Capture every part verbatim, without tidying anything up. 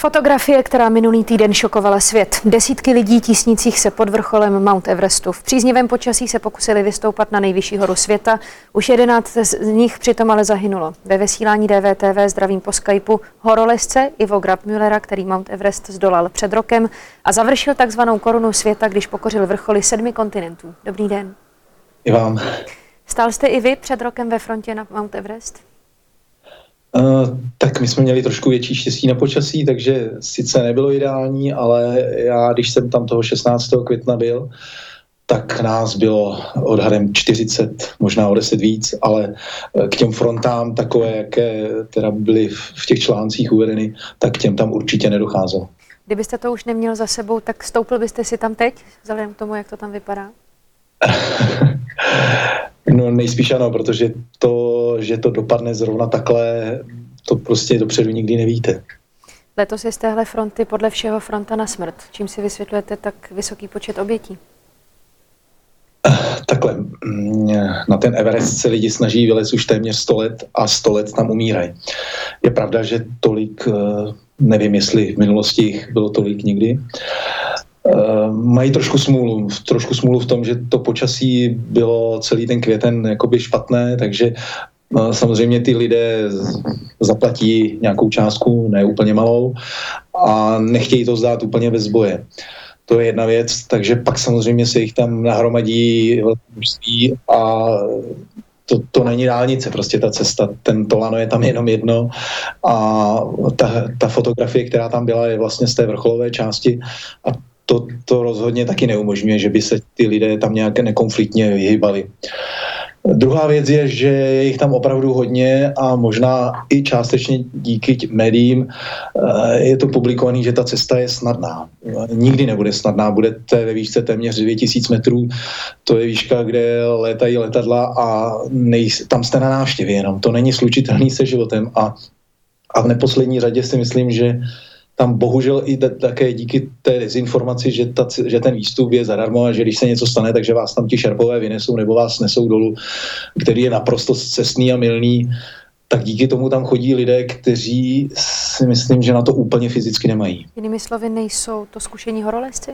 Fotografie, která minulý týden šokovala svět. Desítky lidí tísnících se pod vrcholem Mount Everestu. V příznivém počasí se pokusili vystoupat na nejvyšší horu světa. Už jedenáct z nich přitom ale zahynulo. Ve vysílání D V T V zdravím po Skypeu horolezce Ivo Grabmüllera, který Mount Everest zdolal před rokem a završil takzvanou korunu světa, když pokořil vrcholy sedmi kontinentů. Dobrý den. I vám. Stál jste i vy před rokem ve frontě na Mount Everest? Uh, tak my jsme měli trošku větší štěstí na počasí, takže sice nebylo ideální, ale já, když jsem tam toho šestnáctého května byl, tak nás bylo odhadem čtyřicet, možná o deset víc, ale k těm frontám takové, jaké teda byly v těch článcích uvedeny, tak k těm tam určitě nedocházelo. Kdybyste to už neměl za sebou, tak stoupil byste si tam teď, vzhledem k tomu, jak to tam vypadá? No nejspíš ano, protože to, že to dopadne zrovna takhle, to prostě dopředu nikdy nevíte. Letos je z téhle fronty podle všeho fronta na smrt. Čím si vysvětlujete tak vysoký počet obětí? Takhle, na ten Everest se lidi snaží vylézt už téměř sto let a sto let tam umírají. Je pravda, že tolik, nevím, jestli v minulosti jich bylo tolik nikdy, mají trošku smůlu, trošku smůlu v tom, že to počasí bylo celý ten květen jakoby špatné, takže samozřejmě ty lidé zaplatí nějakou částku, ne úplně malou, a nechtějí to zdát úplně bez boje. To je jedna věc, takže pak samozřejmě se jich tam nahromadí velké množství a to, to není dálnice, prostě ta cesta, ten Tolano je tam jenom jedno a ta, ta fotografie, která tam byla, je vlastně z té vrcholové části a to, to rozhodně taky neumožňuje, že by se ty lidé tam nějak nekonfliktně vyhýbali. Druhá věc je, že je jich tam opravdu hodně a možná i částečně díky médiím je to publikovaný, že ta cesta je snadná. Nikdy nebude snadná, budete ve výšce téměř dvě tisíce metrů, to je výška, kde létají letadla a nej, tam jste na návštěvě jenom. To není slučitelný se životem a, a v neposlední řadě si myslím, že tam bohužel i také díky té dezinformaci, že, ta, že ten výstup je zadarmo a že když se něco stane, takže vás tam ti šerpové vynesou nebo vás nesou dolů, který je naprosto cestný a mylný, tak díky tomu tam chodí lidé, kteří si myslím, že na to úplně fyzicky nemají. Jinými slovy, nejsou to zkušení horolezci?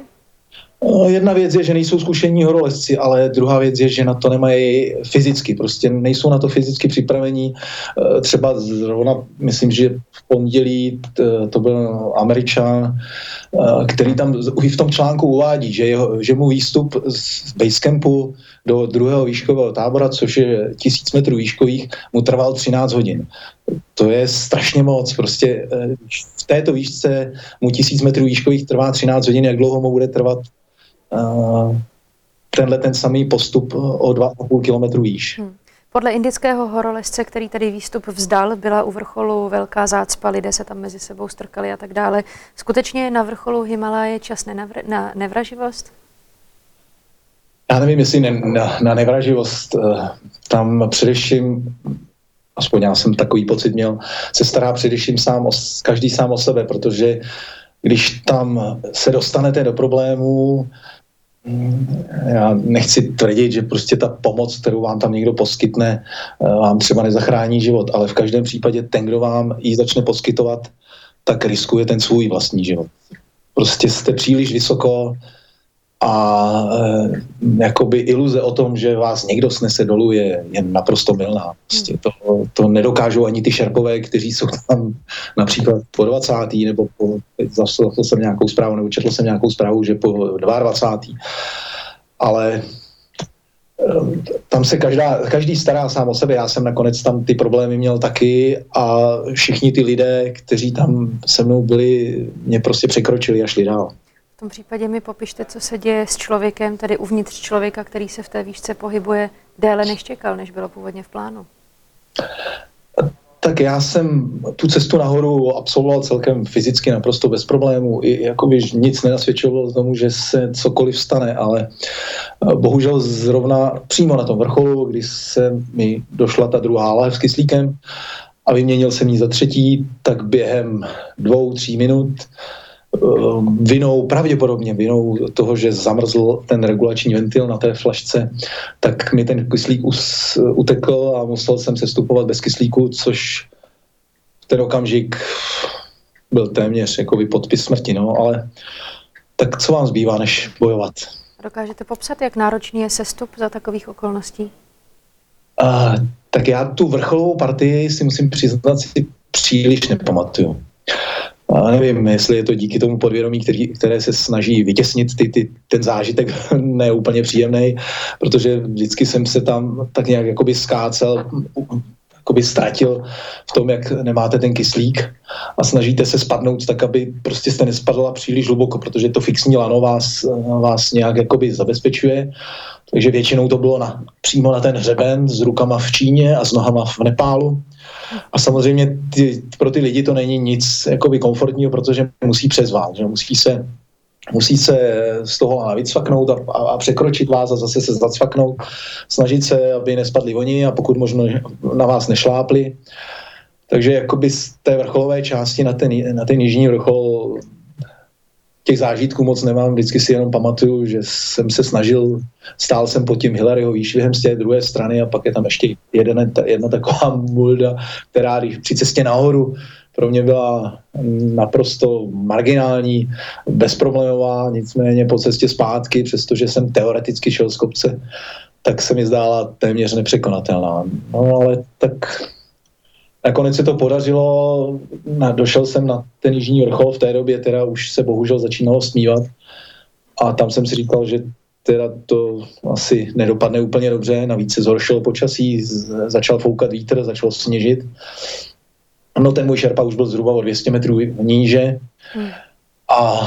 Jedna věc je, že nejsou zkušení horolezci, ale druhá věc je, že na to nemají fyzicky, prostě nejsou na to fyzicky připravení. Třeba zrovna, myslím, že v pondělí to byl Američan, který tam v tom článku uvádí, že, jeho, že mu výstup z basecampu do druhého výškového tábora, což je tisíc metrů výškových, mu trval třináct hodin. To je strašně moc, prostě v této výšce mu tisíc metrů výškových trvá třináct hodin, jak dlouho mu bude trvat uh, tenhle ten samý postup o dva a půl kilometru výš. Hmm. Podle indického horolezce, který tady výstup vzdal, byla u vrcholu velká zácpa, lidé se tam mezi sebou strkali a tak dále. Skutečně je na vrcholu Himaláje čas nenavr- na nevraživost? Já nevím, jestli ne, na, na nevraživost. Tam především, aspoň já jsem takový pocit měl, se stará především sám o, každý sám o sebe, protože když tam se dostanete do problémů, já nechci tvrdit, že prostě ta pomoc, kterou vám tam někdo poskytne, vám třeba nezachrání život, ale v každém případě ten, kdo vám ji začne poskytovat, tak riskuje ten svůj vlastní život. Prostě jste příliš vysoko a e, jakoby iluze o tom, že vás někdo snese dolů, je, je naprosto mylná. Prostě to, to nedokážou ani ty šerpové, kteří jsou tam například po dvacátý nebo po, zaslechl jsem nějakou zprávu, nebo četl jsem nějakou zprávu, že po dvacátý Ale e, tam se každá, každý stará sám o sebe. Já jsem nakonec tam ty problémy měl taky a všichni ty lidé, kteří tam se mnou byli, mě prostě překročili a šli dál. V tom případě mi popište, co se děje s člověkem, tedy uvnitř člověka, který se v té výšce pohybuje déle než čekal, než bylo původně v plánu. Tak já jsem tu cestu nahoru absolvoval celkem fyzicky naprosto bez problémů. I jakoby nic nenasvědčovalo tomu, že se cokoliv stane, ale bohužel zrovna přímo na tom vrcholu, kdy se mi došla ta druhá láhev s kyslíkem a vyměnil jsem ji za třetí, tak během dvou, tří minut vinou, pravděpodobně vinou toho, že zamrzl ten regulační ventil na té flašce, tak mi ten kyslík us, utekl a musel jsem sestupovat bez kyslíku, což v ten okamžik byl téměř jakoby podpis smrti, no, ale tak co vám zbývá, než bojovat? Dokážete popsat, jak náročný je sestup za takových okolností? A, tak já tu vrcholovou partii si musím přiznat, si příliš nepamatuju. A nevím, jestli je to díky tomu podvědomí, který, které se snaží vytěsnit ty, ty, ten zážitek neúplně příjemný, protože vždycky jsem se tam tak nějak jakoby skácel, jakoby ztratil v tom, jak nemáte ten kyslík a snažíte se spadnout tak, aby prostě jste nespadla příliš hluboko, protože to fixní lano vás, vás nějak jakoby zabezpečuje. Takže většinou to bylo na, přímo na ten hřeben s rukama v Číně a s nohama v Nepálu. A samozřejmě ty, pro ty lidi to není nic jakoby komfortního, protože musí přezvát, že musí se, musí se z toho vycvaknout a, a, a překročit vás a zase se zacvaknout, snažit se, aby nespadli oni a pokud možno na vás nešlápli. Takže jakoby z té vrcholové části na ten, na ten jižní vrchol těch zážitků moc nemám, vždycky si jenom pamatuju, že jsem se snažil, stál jsem pod tím Hillaryho výšvihem z té druhé strany a pak je tam ještě jedna, jedna taková mulda, která když při cestě nahoru pro mě byla naprosto marginální, bezproblémová, nicméně po cestě zpátky, přestože jsem teoreticky šel z kopce, tak se mi zdála téměř nepřekonatelná. No ale tak nakonec se to podařilo, došel jsem na ten jižní vrchol, v té době teda už se bohužel začínalo stmívat a tam jsem si říkal, že teda to asi nedopadne úplně dobře, navíc se zhoršilo počasí, začal foukat vítr, začalo sněžit. No ten můj šerpa už byl zhruba o dvě stě metrů níže a, a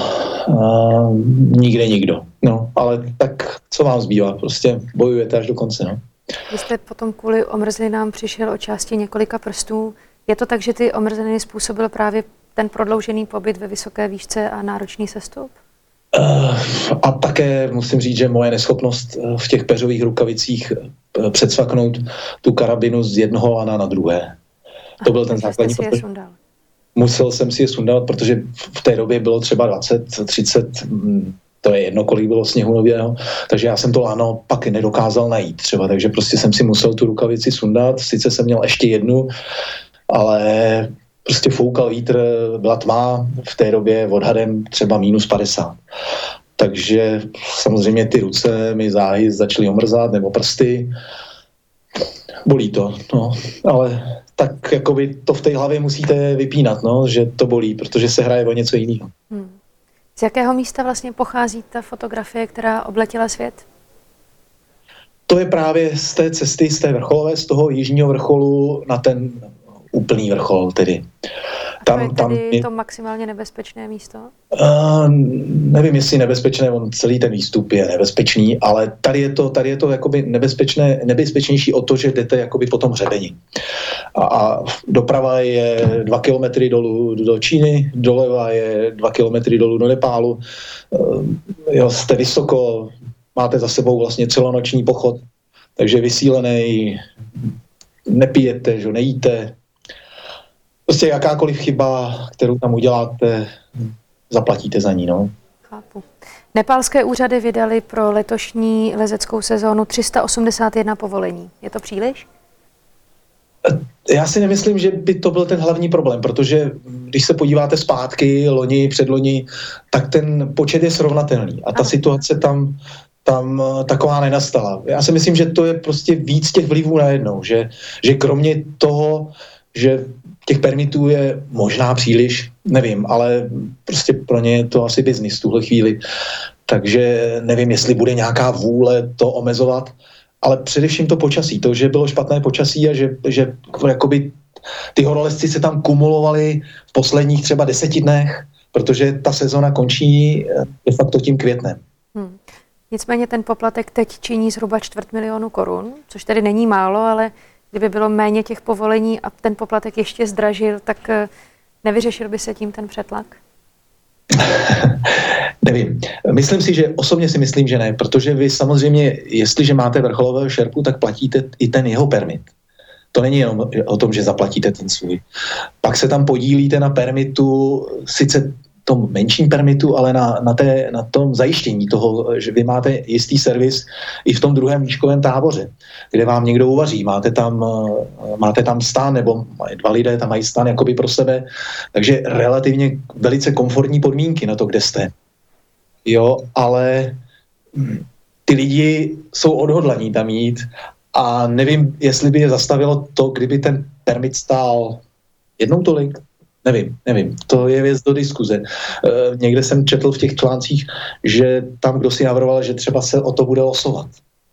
nikde nikdo. No, ale tak co vám zbývá, prostě bojujete až do konce, no. Vy jste potom kvůli omrzlinám přišel o části několika prstů. Je to tak, že ty omrzliny způsobil právě ten prodloužený pobyt ve vysoké výšce a náročný sestup? Uh, a také musím říct, že moje neschopnost v těch peřových rukavicích předsvaknout tu karabinu z jednoho lana na druhé. To byl ten základní postup. Musel jsem si je sundat, protože v té době bylo třeba dvacet, třicet, to je jedno, kolik bylo sněhu nového, takže já jsem to lano pak nedokázal najít třeba, takže prostě jsem si musel tu rukavici sundat, sice jsem měl ještě jednu, ale prostě foukal vítr, byla tma, v té době odhadem třeba minus padesát. Takže samozřejmě ty ruce mi záhy začaly omrzat, nebo prsty. Bolí to, no, ale tak jakoby to v té hlavě musíte vypínat, no, že to bolí, protože se hraje o něco jiného. Hmm. Z jakého místa vlastně pochází ta fotografie, která obletěla svět? To je právě z té cesty, z té vrcholové, z toho jižního vrcholu na ten úplný vrchol tedy. Tam, to je tam tedy to maximálně nebezpečné místo? Uh, nevím, jestli nebezpečné, on celý ten výstup je nebezpečný, ale tady je to, tady je to jakoby nebezpečné, nebezpečnější o to, že jdete jakoby po tom hřebeni. A, a doprava je dva kilometry dolů do Číny, doleva je dva kilometry dolů do Nepálu. Uh, jo, jste vysoko, máte za sebou vlastně celonoční pochod, takže vysílený, nepijete, že nejíte. Prostě jakákoliv chyba, kterou tam uděláte, zaplatíte za ní, no. Chápu. Nepálské úřady vydali pro letošní lezeckou sezónu tři sta osmdesát jedna povolení. Je to příliš? Já si nemyslím, že by to byl ten hlavní problém, protože když se podíváte zpátky, loni, předloni, tak ten počet je srovnatelný. A ta ano. situace tam, tam taková nenastala. Já si myslím, že to je prostě víc těch vlivů najednou, že, že kromě toho, že těch permitů je možná příliš, nevím, ale prostě pro ně je to asi biznis v tuhle chvíli. Takže nevím, jestli bude nějaká vůle to omezovat, ale především to počasí. To, že bylo špatné počasí a že, že jakoby ty horolezci se tam kumulovali v posledních třeba deseti dnech, protože ta sezona končí de facto tím květnem. Hmm. Nicméně ten poplatek teď činí zhruba čtvrt milionu korun, což tedy není málo, ale kdyby bylo méně těch povolení a ten poplatek ještě zdražil, tak nevyřešil by se tím ten přetlak? Nevím. Myslím si, že osobně si myslím, že ne, protože vy samozřejmě, jestliže máte vrcholového šerpu, tak platíte i ten jeho permit. To není jenom o tom, že zaplatíte ten svůj. Pak se tam podílíte na permitu, sice tom menším permitu, ale na, na, té, na tom zajištění toho, že vy máte jistý servis i v tom druhém výškovém táboře, kde vám někdo uvaří. Máte tam, máte tam stán, nebo dva lidé tam mají stán jakoby pro sebe, takže relativně velice komfortní podmínky na to, kde jste. Jo, ale ty lidi jsou odhodlaní tam jít a nevím, jestli by je zastavilo to, kdyby ten permit stál jednou tolik. Nevím, nevím. To je věc do diskuze. E, někde jsem četl v těch článcích, že tam kdo si navrhoval, že třeba se o to bude losovat.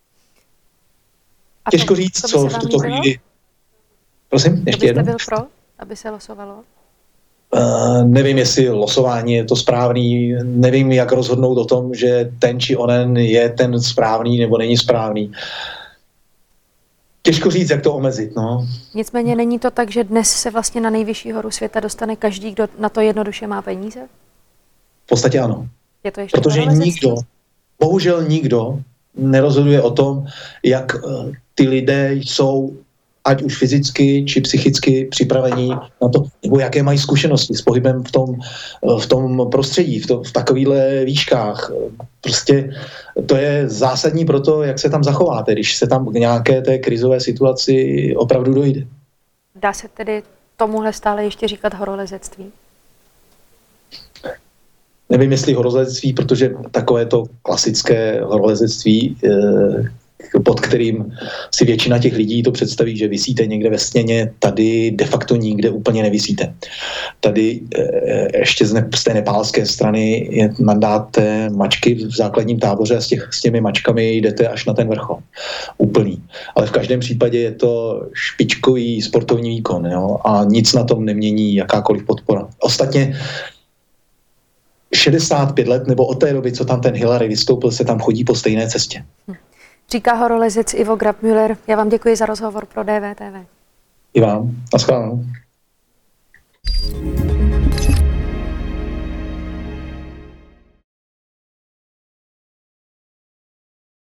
A Těžko to, říct, to co v tuto chvíli. Prosím, ještě jednou. To byste byl pro, aby se losovalo? Uh, nevím, jestli losování je to správný, nevím, jak rozhodnout o tom, že ten či onen je ten správný nebo není správný. Těžko říct, jak to omezit, no. Nicméně není to tak, že dnes se vlastně na nejvyšší horu světa dostane každý, kdo na to jednoduše má peníze? V podstatě ano. Je to ještě Protože nikdo, bohužel nikdo nerozhoduje o tom, jak uh, ty lidé jsou ať už fyzicky či psychicky připravení na to, nebo jaké mají zkušenosti s pohybem v tom, v tom prostředí, v, to, v takovýchhle výškách. Prostě to je zásadní pro to, jak se tam zachováte, když se tam k nějaké té krizové situaci opravdu dojde. Dá se tedy tomuhle stále ještě říkat horolezectví? Nevím, jestli horolezectví, protože takové to klasické horolezectví, pod kterým si většina těch lidí to představí, že visíte někde ve stěně, tady de facto nikde úplně nevisíte. Tady ještě z té nepálské strany je mandáte mačky v základním táboře a s, těch, s těmi mačkami jdete až na ten vrchol. Úplný. Ale v každém případě je to špičkový sportovní výkon, jo? A nic na tom nemění jakákoliv podpora. Ostatně šedesát pět let, nebo od té doby, co tam ten Hillary vystoupil, se tam chodí po stejné cestě. Hm. Říká horolezec Ivo Grabmüller. Já vám děkuji za rozhovor pro D V T V. I vám. Naschledanou.